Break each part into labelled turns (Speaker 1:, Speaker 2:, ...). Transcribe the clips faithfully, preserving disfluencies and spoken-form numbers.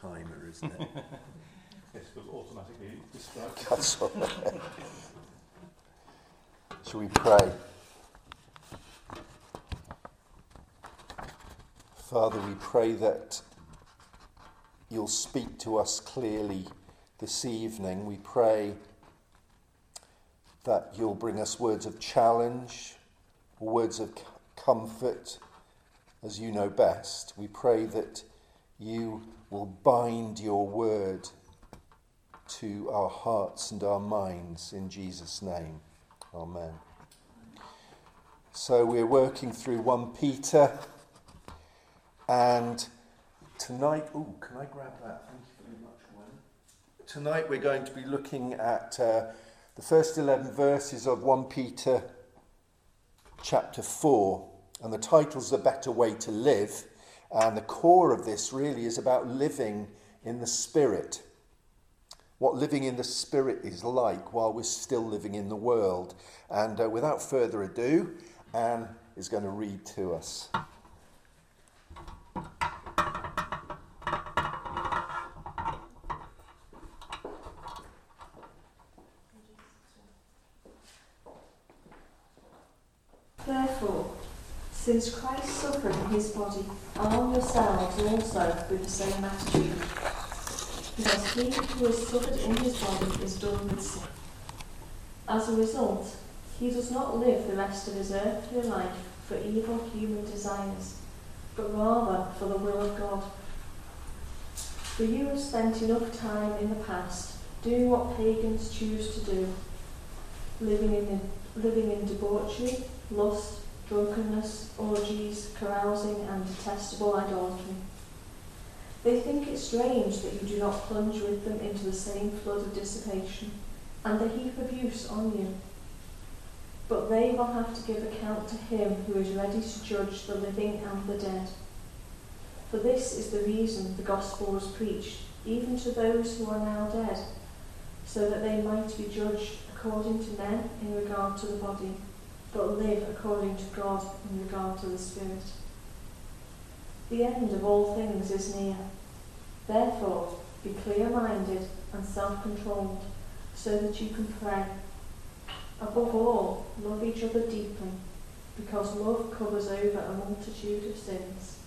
Speaker 1: timer, isn't it?
Speaker 2: Yes, it was automatically described.
Speaker 1: That's all right. Shall we pray? Father, we pray that you'll speak to us clearly this evening. We pray that you'll bring us words of challenge, words of comfort, as you know best. We pray that you will bind your word to our hearts and our minds in Jesus' name. Amen. So we're working through First Peter, and tonight, oh, can I grab that? Thank you very much, Gwen. Tonight we're going to be looking at uh, the first eleven verses of First Peter chapter four, and the title's A Better Way to Live, and the core of this really is about living in the Spirit. What living in the Spirit is like while we're still living in the world. And uh, without further ado, Anne is going to read to us.
Speaker 3: Therefore, since Christ suffered in his body, arm yourselves also with the same attitude. Because he who has suffered in his body is done with sin. As a result, he does not live the rest of his earthly life for evil human desires, but rather for the will of God. For you have spent enough time in the past doing what pagans choose to do, living in, living in debauchery, lust, drunkenness, orgies, carousing, and detestable idolatry. They think it strange that you do not plunge with them into the same flood of dissipation, and the heap of abuse on you. But they will have to give account to him who is ready to judge the living and the dead. For this is the reason the gospel was preached, even to those who are now dead, so that they might be judged according to men in regard to the body, but live according to God in regard to the Spirit. The end of all things is near. Therefore, be clear-minded and self-controlled, so that you can pray. Above all, love each other deeply, because love covers over a multitude of sins.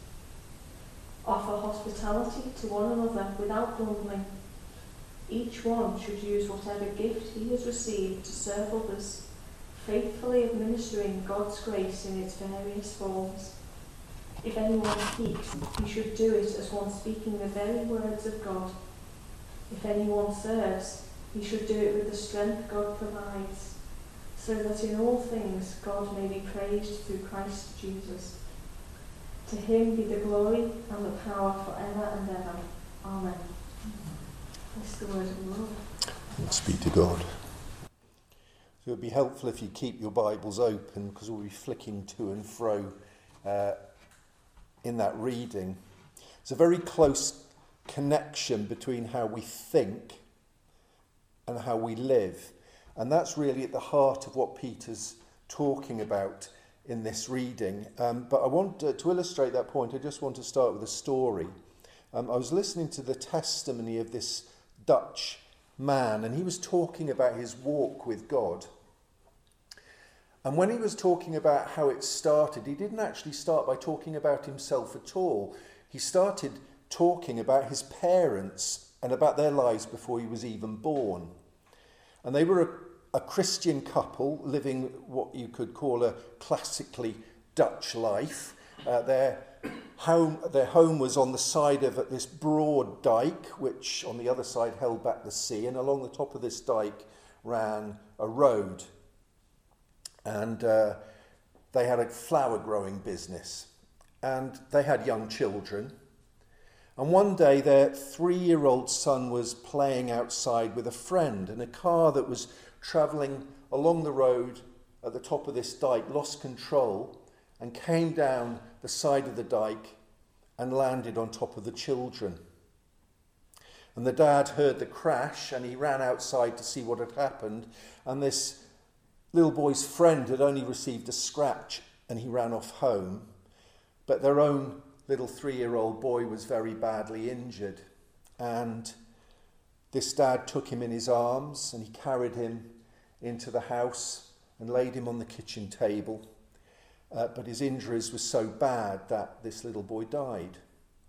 Speaker 3: Offer hospitality to one another without grumbling. Each one should use whatever gift he has received to serve others, faithfully administering God's grace in its various forms. If anyone speaks, he should do it as one speaking the very words of God. If anyone serves, he should do it with the strength God provides, so that in all things God may be praised through Christ Jesus. To him be the glory and the power forever and ever. Amen. This is the word of the Lord.
Speaker 1: Thanks be to God. So it would be helpful if you keep your Bibles open, because we'll be flicking to and fro uh, in that reading. It's a very close connection between how we think and how we live. And that's really at the heart of what Peter's talking about in this reading. Um, but I want to, to illustrate that point, I just want to start with a story. Um, I was listening to the testimony of this Dutch man, and he was talking about his walk with God. And when he was talking about how it started, he didn't actually start by talking about himself at all. He started talking about his parents and about their lives before he was even born. And they were a, a Christian couple living what you could call a classically Dutch life. Uh, their home, their home was on the side of this broad dike, which on the other side held back the sea, and along the top of this dike ran a road. And uh, they had a flower growing business, and they had young children. And one day their three-year-old son was playing outside with a friend, and a car that was travelling along the road at the top of this dike lost control and came down the side of the dike and landed on top of the children. And the dad heard the crash, and he ran outside to see what had happened, and this little boy's friend had only received a scratch, and he ran off home. But their own little three-year-old boy was very badly injured. and this dad took him in his arms and he carried him into the house and laid him on the kitchen table. Uh, but his injuries were so bad that this little boy died.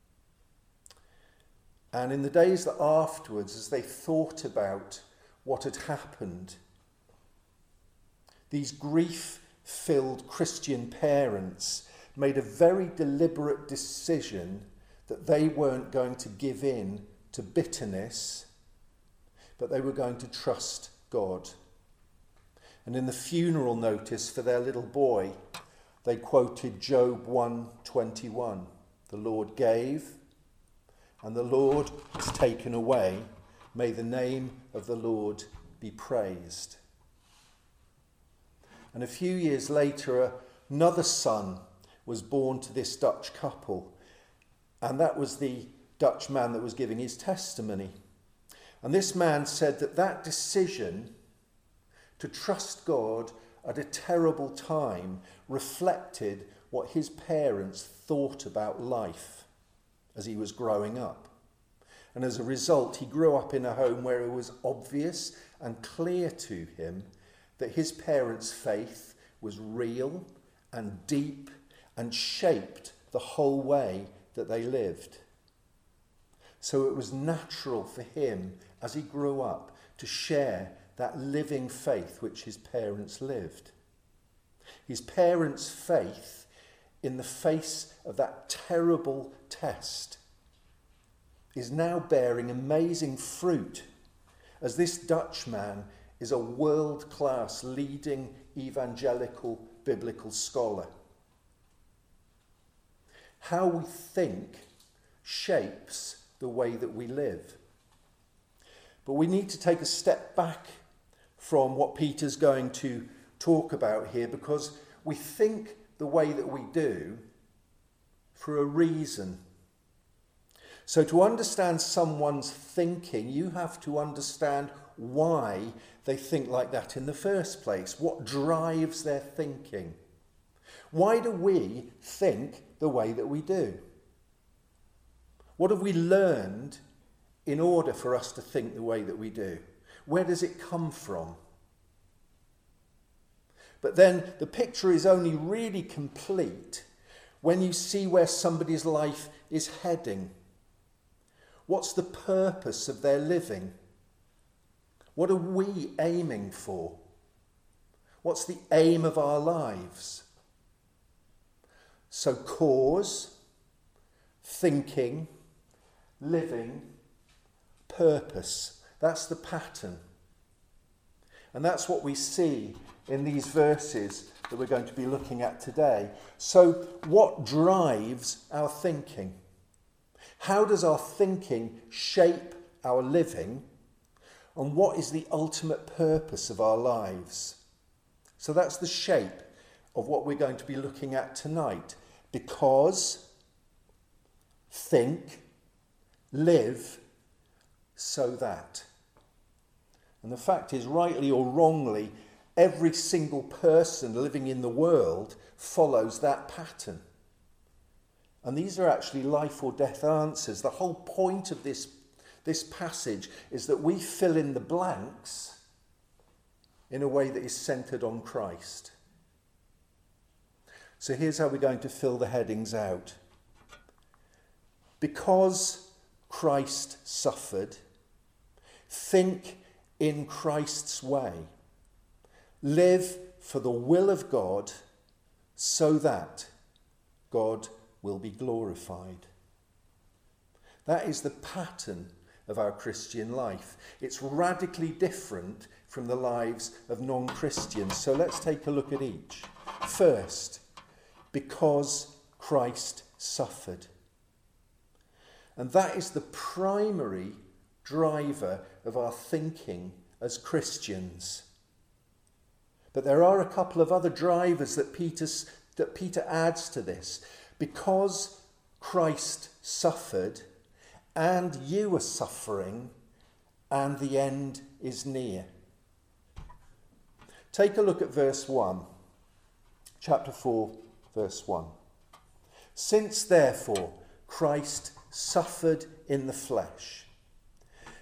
Speaker 1: And in the days that afterwards, as they thought about what had happened, these grief-filled Christian parents made a very deliberate decision that they weren't going to give in to bitterness, but they were going to trust God. And in the funeral notice for their little boy, they quoted Job one twenty-one. The Lord gave, and the Lord has taken away. May the name of the Lord be praised. And a few years later, another son was born to this Dutch couple. And that was the Dutch man that was giving his testimony. And this man said that that decision to trust God at a terrible time reflected what his parents thought about life as he was growing up. And as a result, he grew up in a home where it was obvious and clear to him that his parents' faith was real and deep and shaped the whole way that they lived. So it was natural for him, as he grew up, to share that living faith which his parents lived. His parents' faith in the face of that terrible test is now bearing amazing fruit, as this Dutch man is a world-class leading evangelical biblical scholar. How we think shapes the way that we live. But we need to take a step back from what Peter's going to talk about here, because we think the way that we do for a reason. So to understand someone's thinking, you have to understand why they think like that in the first place. What drives their thinking? Why do we think the way that we do? What have we learned in order for us to think the way that we do? Where does it come from? But then the picture is only really complete when you see where somebody's life is heading. What's the purpose of their living? What are we aiming for? What's the aim of our lives? So cause, thinking, living, purpose. That's the pattern. And that's what we see in these verses that we're going to be looking at today. So what drives our thinking? How does our thinking shape our living? And what is the ultimate purpose of our lives? So that's the shape of what we're going to be looking at tonight. Because, think, live, so that. And the fact is, rightly or wrongly, every single person living in the world follows that pattern. And these are actually life or death answers. The whole point of this, this passage is that we fill in the blanks in a way that is centred on Christ. So here's how we're going to fill the headings out. Because Christ suffered, think in Christ's way. Live for the will of God so that God will be glorified. That is the pattern of our Christian life. It's radically different from the lives of non-Christians. So let's take a look at each. First, because Christ suffered. And that is the primary driver of our thinking as Christians. But there are a couple of other drivers that Peter's, that Peter adds to this. Because Christ suffered, and you are suffering, and the end is near. Take a look at verse one, chapter four, verse one. Since therefore Christ suffered in the flesh,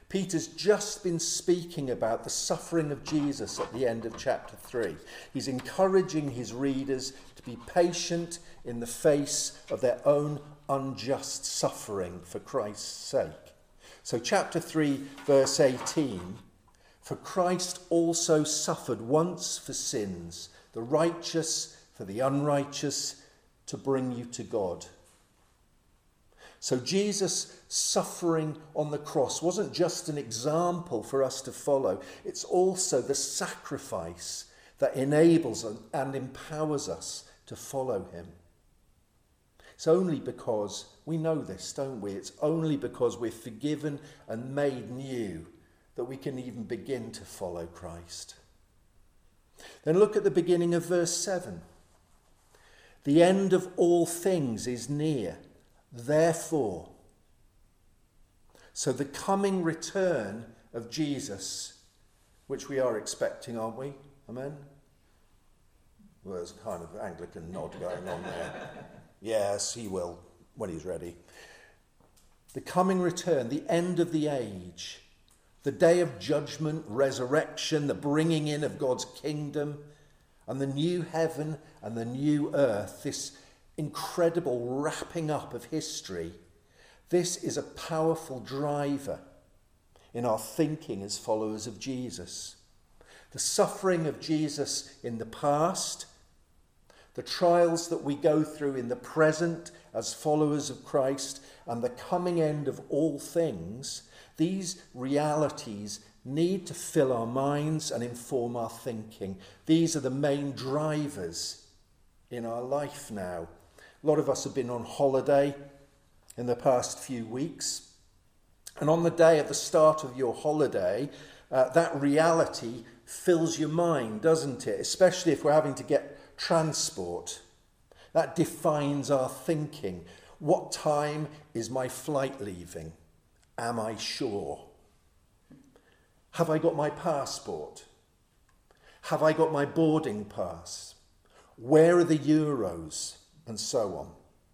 Speaker 1: Peter's just been speaking about the suffering of Jesus at the end of chapter three. He's encouraging his readers to be patient in the face of their own unjust suffering for Christ's sake. So chapter three, verse eighteen, for Christ also suffered once for sins, the righteous for the unrighteous, to bring you to God. So Jesus' suffering on the cross wasn't just an example for us to follow. It's also the sacrifice that enables and empowers us to follow him. It's only because we know this, don't we? It's only because we're forgiven and made new that we can even begin to follow Christ. Then look at the beginning of verse seven. The end of all things is near. Therefore, so the coming return of Jesus, which we are expecting, aren't we? Amen? Well, there's a kind of Anglican nod going on there. Yes, he will, when he's ready. The coming return, the end of the age, the day of judgment, resurrection, the bringing in of God's kingdom, and the new heaven and the new earth, this incredible wrapping up of history, this is a powerful driver in our thinking as followers of Jesus. The suffering of Jesus in the past, the trials that we go through in the present as followers of Christ, and the coming end of all things, these realities need to fill our minds and inform our thinking. These are the main drivers in our life now. A lot of us have been on holiday in the past few weeks. And on the day at the start of your holiday, uh, that reality fills your mind, doesn't it? Especially if we're having to get transport. That defines our thinking. What time is my flight leaving? Am I sure? Have I got my passport? Have I got my boarding pass? Where are the euros? And so on.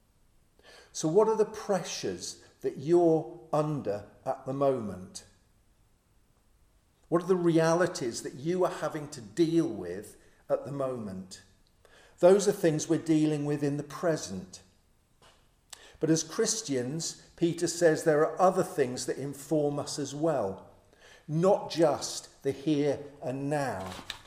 Speaker 1: So what are the pressures that you're under at the moment? What are the realities that you are having to deal with at the moment? Those are things we're dealing with in the present. But as Christians, Peter says there are other things that inform us as well. Not just the here and now.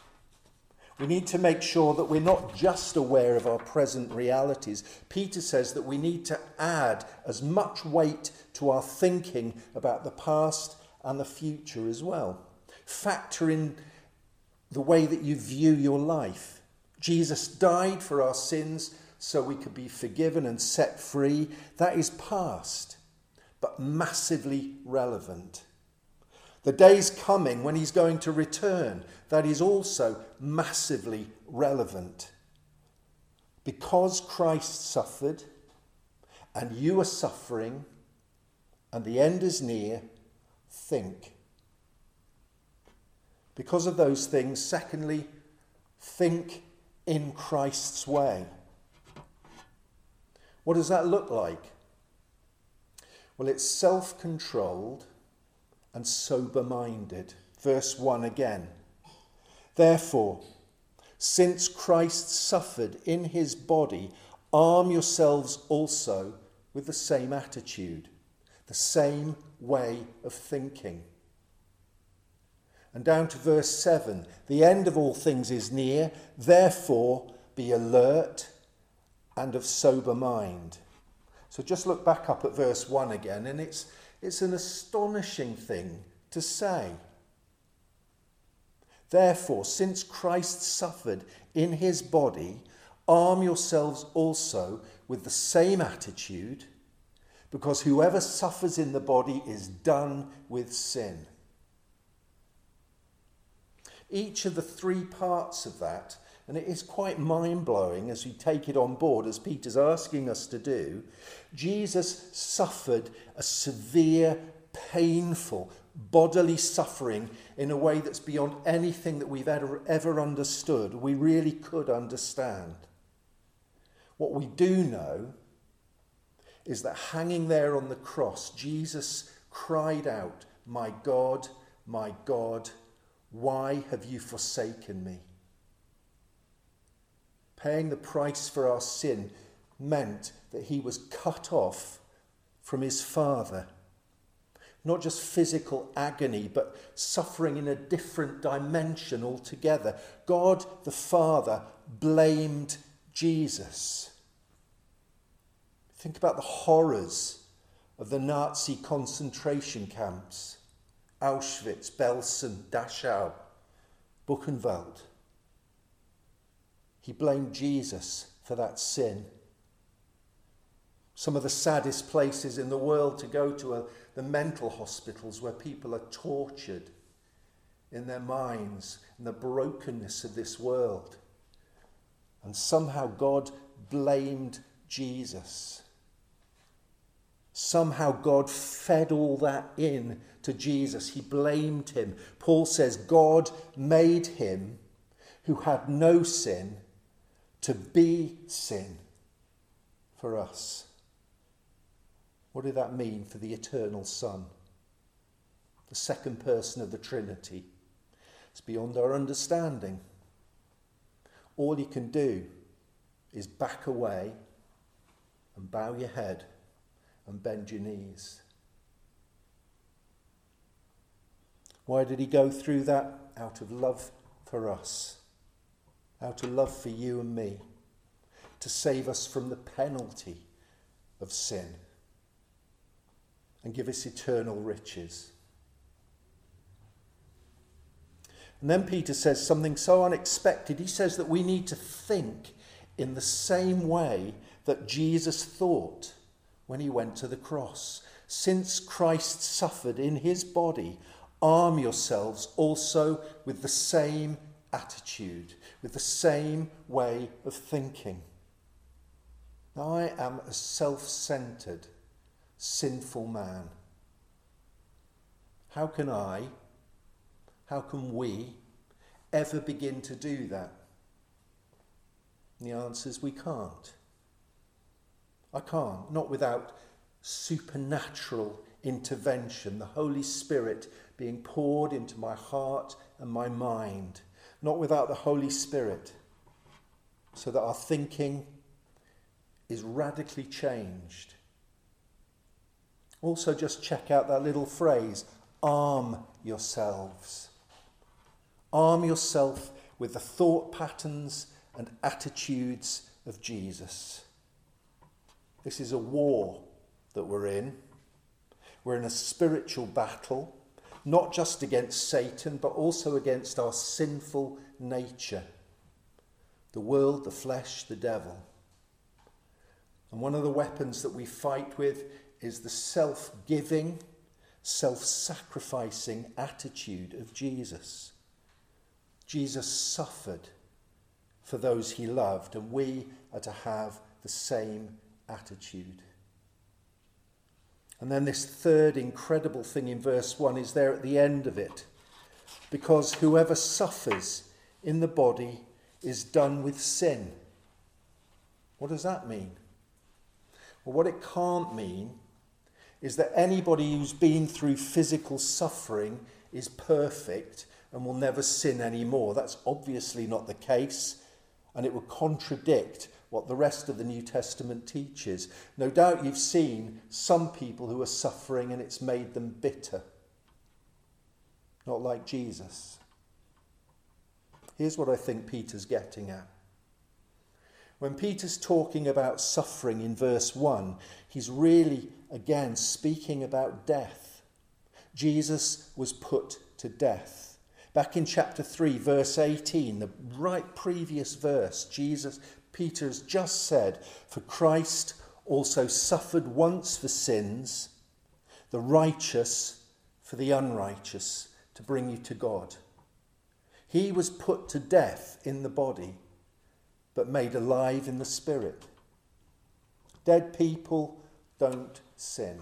Speaker 1: We need to make sure that we're not just aware of our present realities. Peter says that we need to add as much weight to our thinking about the past and the future as well. Factor in the way that you view your life. Jesus died for our sins so we could be forgiven and set free. That is past, but massively relevant. The day's coming when he's going to return. That is also massively relevant. Because Christ suffered, and you are suffering, and the end is near, think. Because of those things, secondly, think in Christ's way. What does that look like? Well, it's self-controlled and sober-minded. Verse one again. Therefore, since Christ suffered in his body, arm yourselves also with the same attitude, the same way of thinking. And down to verse seven, the end of all things is near, therefore be alert and of sober mind. So just look back up at verse one again, and it's It's an astonishing thing to say. Therefore, since Christ suffered in his body, arm yourselves also with the same attitude, because whoever suffers in the body is done with sin. Each of the three parts of that, and it is quite mind-blowing as we take it on board, as Peter's asking us to do, Jesus suffered a severe, painful, bodily suffering in a way that's beyond anything that we've ever, ever understood, we really could understand. What we do know is that hanging there on the cross, Jesus cried out my God, my God, why have you forsaken me? Paying the price for our sin meant that he was cut off from his Father. Not just physical agony, but suffering in a different dimension altogether. God the Father blamed Jesus. Think about the horrors of the Nazi concentration camps. Auschwitz, Belsen, Dachau, Buchenwald. He blamed Jesus for that sin. Some of the saddest places in the world to go to are the mental hospitals where people are tortured in their minds in the brokenness of this world. And somehow God blamed Jesus. Somehow God fed all that in to Jesus. He blamed him. Paul says God made him who had no sin to be sin for us. What did that mean for the eternal Son? The second person of the Trinity. It's beyond our understanding. All you can do is back away and bow your head and bend your knees. Why did he go through that? Out of love for us. Out of love for you and me. To save us from the penalty of sin. And give us eternal riches. And then Peter says something so unexpected. He says that we need to think in the same way that Jesus thought when he went to the cross. Since Christ suffered in his body, arm yourselves also with the same attitude, with the same way of thinking. I am a self-centered, sinful man. How can I, how can we ever begin to do that? And the answer is we can't. I can't, not without supernatural intervention, the Holy Spirit being poured into my heart and my mind, not without the Holy Spirit, so that our thinking is radically changed. Also, just check out that little phrase, arm yourselves. Arm yourself with the thought patterns and attitudes of Jesus. This is a war that we're in. We're in a spiritual battle, not just against Satan, but also against our sinful nature. The world, the flesh, the devil. And one of the weapons that we fight with is the self-giving, self-sacrificing attitude of Jesus. Jesus suffered for those he loved, and we are to have the same attitude. And then this third incredible thing in verse one is there at the end of it. Because whoever suffers in the body is done with sin. What does that mean? Well, what it can't mean is that anybody who's been through physical suffering is perfect and will never sin anymore. That's obviously not the case, and it would contradict what the rest of the New Testament teaches. No doubt you've seen some people who are suffering and it's made them bitter. Not like Jesus. Here's what I think Peter's getting at. When Peter's talking about suffering in verse one, he's really, again, speaking about death. Jesus was put to death. Back in chapter three, verse eighteen, the right previous verse, Jesus, Peter has just said, "For Christ also suffered once for sins, the righteous for the unrighteous, to bring you to God." He was put to death in the body, but made alive in the spirit. Dead people don't sin.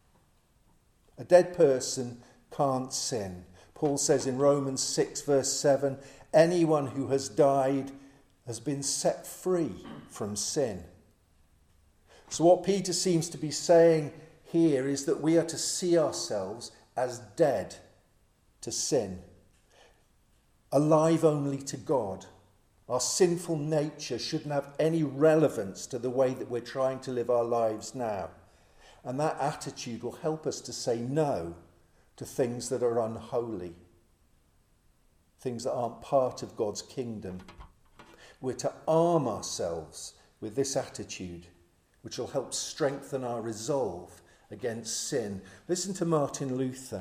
Speaker 1: A dead person can't sin. Paul says in Romans six verse seven, anyone who has died has been set free from sin. So what Peter seems to be saying here is that we are to see ourselves as dead to sin, alive only to God. Our sinful nature shouldn't have any relevance to the way that we're trying to live our lives now. And that attitude will help us to say no to things that are unholy, things that aren't part of God's kingdom. We're to arm ourselves with this attitude, which will help strengthen our resolve against sin. Listen to Martin Luther.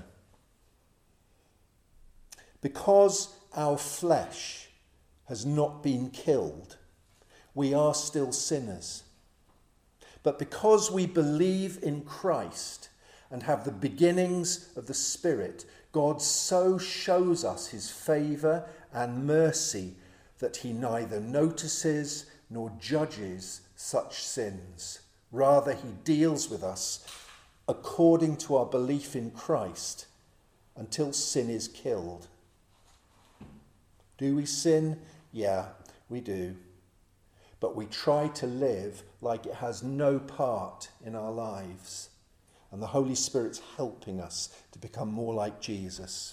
Speaker 1: Because our flesh has not been killed, we are still sinners. But because we believe in Christ and have the beginnings of the Spirit, God so shows us his favour and mercy that he neither notices nor judges such sins. Rather, he deals with us according to our belief in Christ until sin is killed. Do we sin? Yeah, we do. But we try to live like it has no part in our lives. And the Holy Spirit's helping us to become more like Jesus.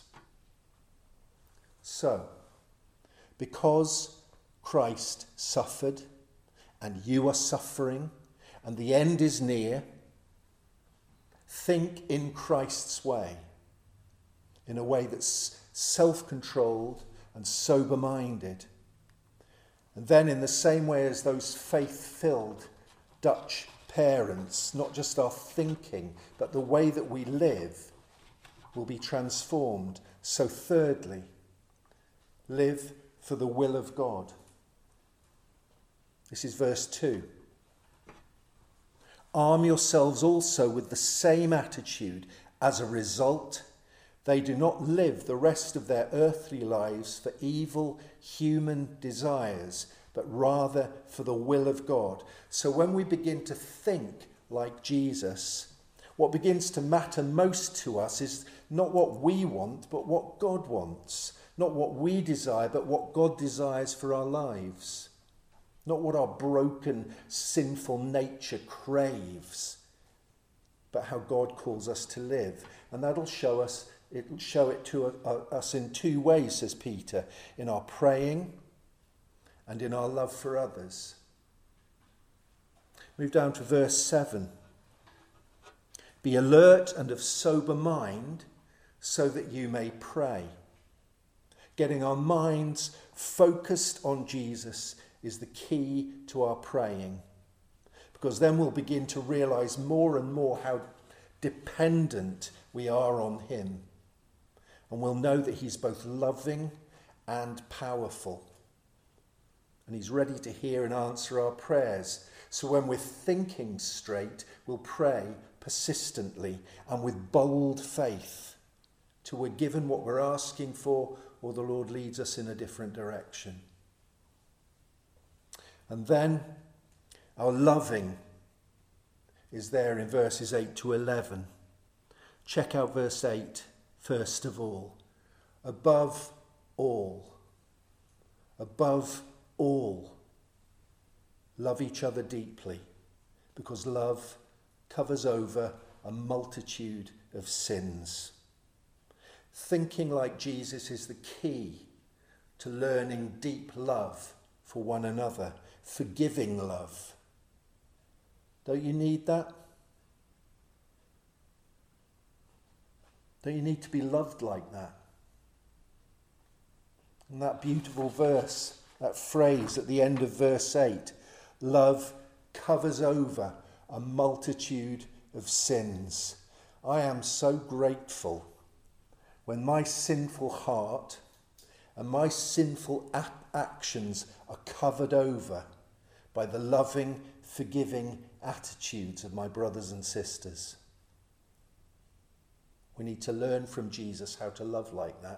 Speaker 1: So, because Christ suffered, and you are suffering, and the end is near, think in Christ's way, in a way that's self-controlled and sober-minded. And then in the same way as those faith-filled Dutch parents, not just our thinking, but the way that we live will be transformed. So thirdly, live for the will of God. This is verse two. Arm yourselves also with the same attitude. As a result, they do not live the rest of their earthly lives for evil human desires, but rather for the will of God. So when we begin to think like Jesus, what begins to matter most to us is not what we want, but what God wants. Not what we desire, but what God desires for our lives. Not what our broken, sinful nature craves, but how God calls us to live. And that'll show us It'll show it to us in two ways, says Peter, in our praying and in our love for others. Move down to verse seven. Be alert and of sober mind so that you may pray. Getting our minds focused on Jesus is the key to our praying, because then we'll begin to realise more and more how dependent we are on him. And we'll know that he's both loving and powerful. And he's ready to hear and answer our prayers. So when we're thinking straight, we'll pray persistently and with bold faith till we're given what we're asking for, or the Lord leads us in a different direction. And then our loving is there in verses eight to eleven. Check out verse eight. First of all, above all, above all, love each other deeply, because love covers over a multitude of sins. Thinking like Jesus is the key to learning deep love for one another, forgiving love. Don't you need that? Don't you need to be loved like that? And that beautiful verse, that phrase at the end of verse eight, love covers over a multitude of sins. I am so grateful when my sinful heart and my sinful ap- actions are covered over by the loving, forgiving attitudes of my brothers and sisters. We need to learn from Jesus how to love like that.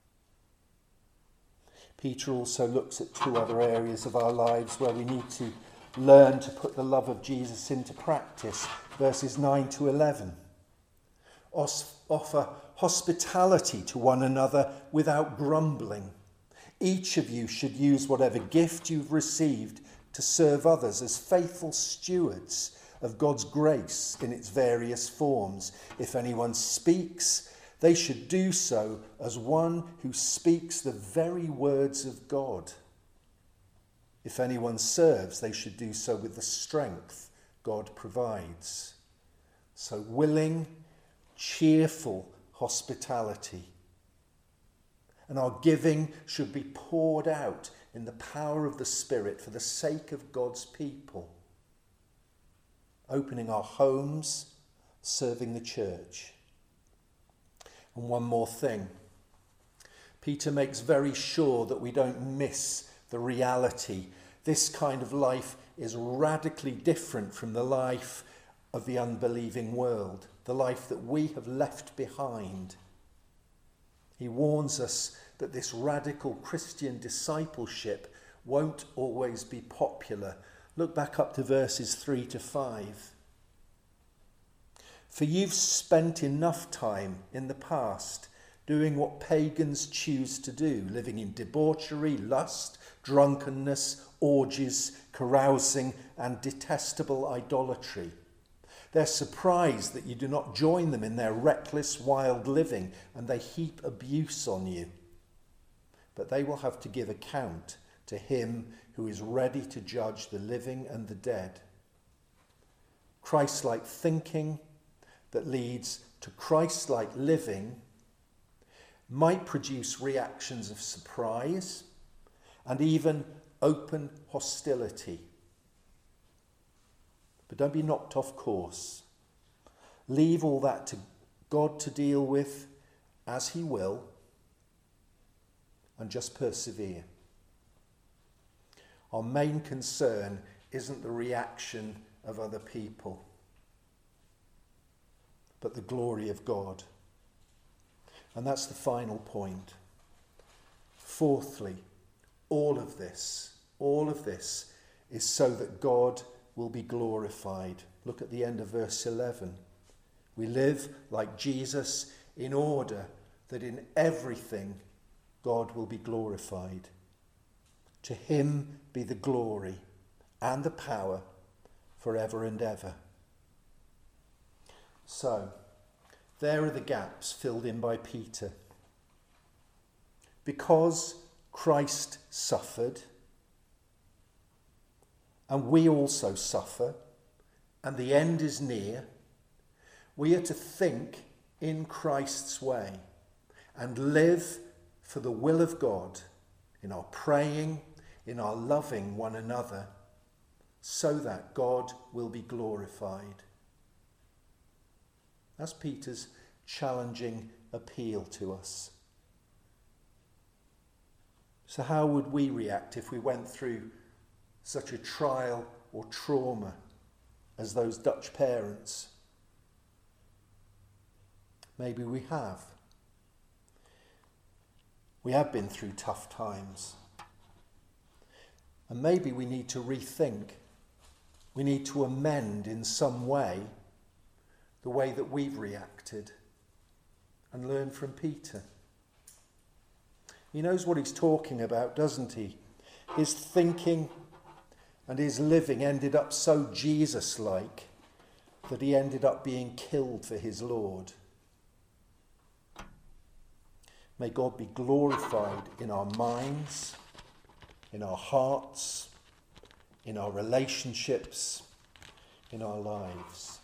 Speaker 1: Peter also looks at two other areas of our lives where we need to learn to put the love of Jesus into practice. Verses nine to eleven. Os- offer hospitality to one another without grumbling. Each of you should use whatever gift you've received to serve others as faithful stewards of God's grace in its various forms. If anyone speaks, They should do so as one who speaks the very words of God. If anyone serves, they should do so with the strength God provides. So willing, cheerful hospitality. And our giving should be poured out in the power of the Spirit for the sake of God's people. Opening our homes, serving the church. And one more thing. Peter makes very sure that we don't miss the reality. This kind of life is radically different from the life of the unbelieving world, the life that we have left behind. He warns us that this radical Christian discipleship won't always be popular. Look back up to verses three to five. For you've spent enough time in the past doing what pagans choose to do, living in debauchery, lust, drunkenness, orgies, carousing, and detestable idolatry. They're surprised that you do not join them in their reckless, wild living, and they heap abuse on you. But they will have to give account to him who is ready to judge the living and the dead. Christ-like thinking that leads to Christ-like living might produce reactions of surprise and even open hostility. But don't be knocked off course. Leave all that to God to deal with as he will, and just persevere. Our main concern isn't the reaction of other people, but the glory of God. And that's the final point. Fourthly, all of this, all of this is so that God will be glorified. Look at the end of verse eleven. We live like Jesus in order that in everything God will be glorified. To him be the glory and the power forever and ever. So, there are the gaps filled in by Peter. Because Christ suffered, and we also suffer, and the end is near, we are to think in Christ's way and live for the will of God in our praying, in our loving one another, so that God will be glorified. That's Peter's challenging appeal to us. So how would we react if we went through such a trial or trauma as those Dutch parents? Maybe we have. We have been through tough times. And maybe we need to rethink. We need to amend in some way the way that we've reacted and learn from Peter. He knows what he's talking about, doesn't he? His thinking and his living ended up so Jesus-like that he ended up being killed for his Lord. May God be glorified in our minds, in our hearts, in our relationships, in our lives.